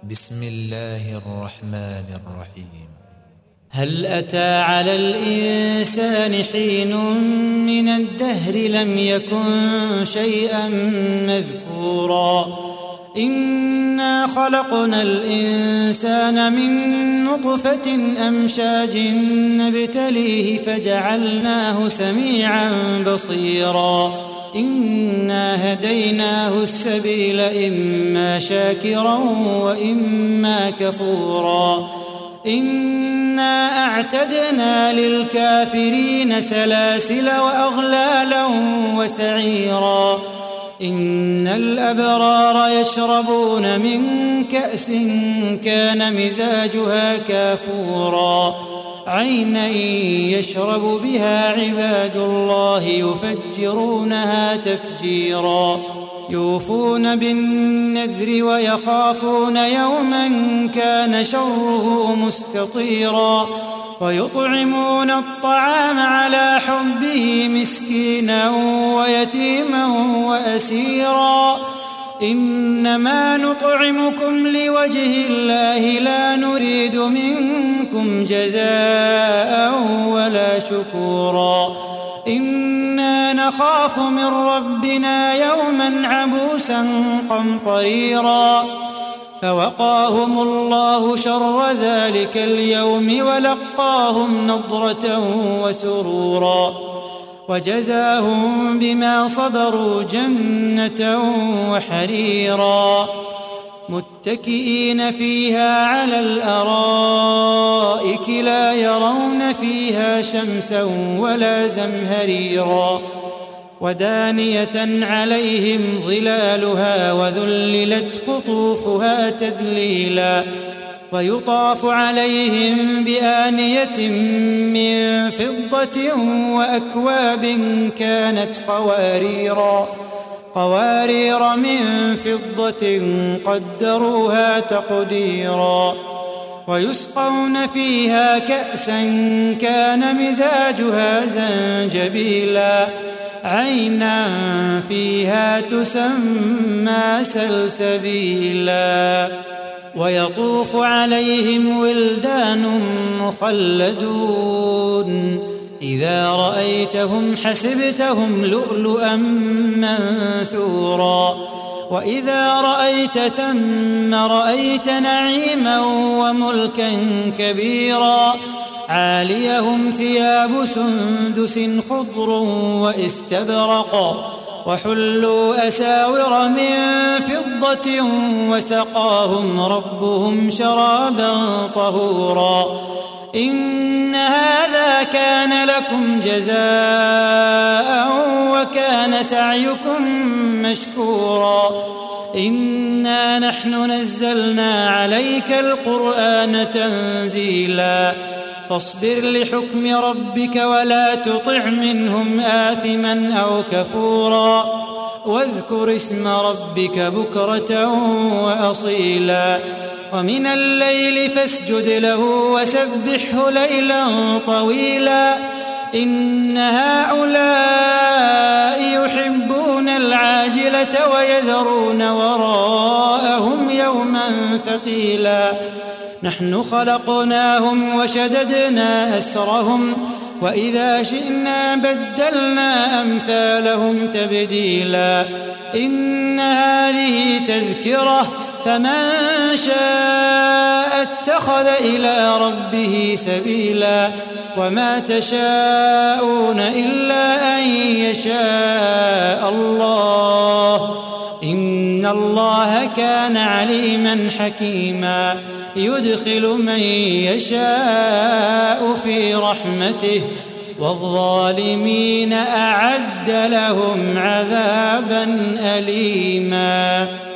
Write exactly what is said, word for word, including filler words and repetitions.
بسم الله الرحمن الرحيم. هل أتى على الإنسان حين من الدهر لم يكن شيئا مذكورا إنا خلقنا الإنسان من نطفة أمشاج نبتليه فجعلناه سميعا بصيرا إنا هديناه السبيل إما شاكرا وإما كفورا إنا أعتدنا للكافرين سلاسل وأغلالا وسعيرا إن الأبرار يشربون من كأس كان مزاجها كافورا عينا يشرب بها عباد الله يفجرونها تفجيرا يوفون بالنذر ويخافون يوما كان شره مستطيرا ويطعمون الطعام على حبه مسكينا ويتيما وأسيرا إنما نطعمكم لوجه الله لا نريد منكم جزاء ولا شكورا إنا نخاف من ربنا يوما عبوسا قمطريرا فوقاهم الله شر ذلك اليوم ولقاهم نضرة وسرورا وجزاهم بما صبروا جنة وحريرا متكئين فيها على الأرائك لا يرون فيها شمسا ولا زمهريرا ودانية عليهم ظلالها وذللت قطوفها تذليلا ويطاف عليهم بآنية من فضة وأكواب كانت قواريرا قوارير من فضة قدروها تقديرا ويسقون فيها كأسا كان مزاجها زنجبيلا عينا فيها تسمى سلسبيلا ويطوف عليهم ولدان مخلدون إذا رأيتهم حسبتهم لؤلؤا منثورا وإذا رأيت ثم رأيت نعيما وملكا كبيرا عاليهم ثياب سندس خضر واستبرق وحلوا أساور من فضة وسقاهم ربهم شرابا طهورا إن هذا كان لكم جزاء وكان سعيكم مشكورا إنا نحن نزلنا عليك القرآن تنزيلا فاصبر لحكم ربك ولا تطع منهم آثما أو كفورا واذكر اسم ربك بكرة وأصيلا ومن الليل فاسجد له وسبحه ليلا طويلا إن هؤلاء يحبون العاجلة ويذرون وراءهم يوما ثقيلا نحن خلقناهم وشددنا أسرهم وإذا شئنا بدلنا أمثالهم تبديلا إن هذه تذكرة فمن شاء اتخذ إلى ربه سبيلا وما تشاءون إلا أن يشاء الله إن الله كان عليما حكيما يدخل من يشاء في رحمته والظالمين أعد لهم عذابا أليما.